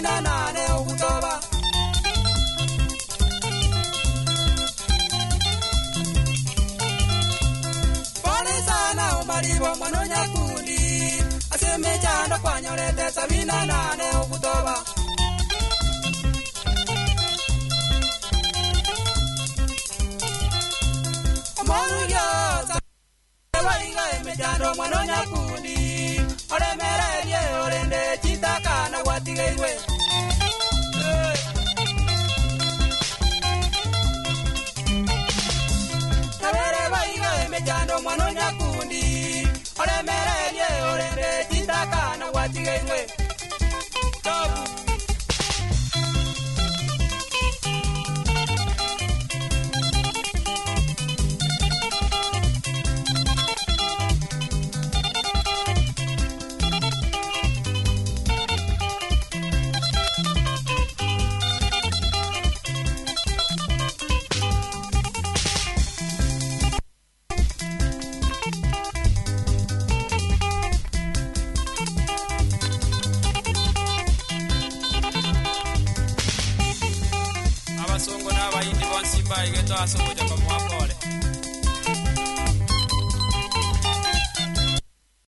sabina nane okutoba pole sana umalibo mwana nyakundi aseme chando kwanyorete sabina nane okutoba moruyo sabaiga emechando mwana nyakundi olemererie orende chitaka na watigeirwe kabere baiga emechando mwana nyakundi olemererie orende chitaka na watigeirwe tobu abasongo n'abayindi bonsimba igeto asoboja kwa mwako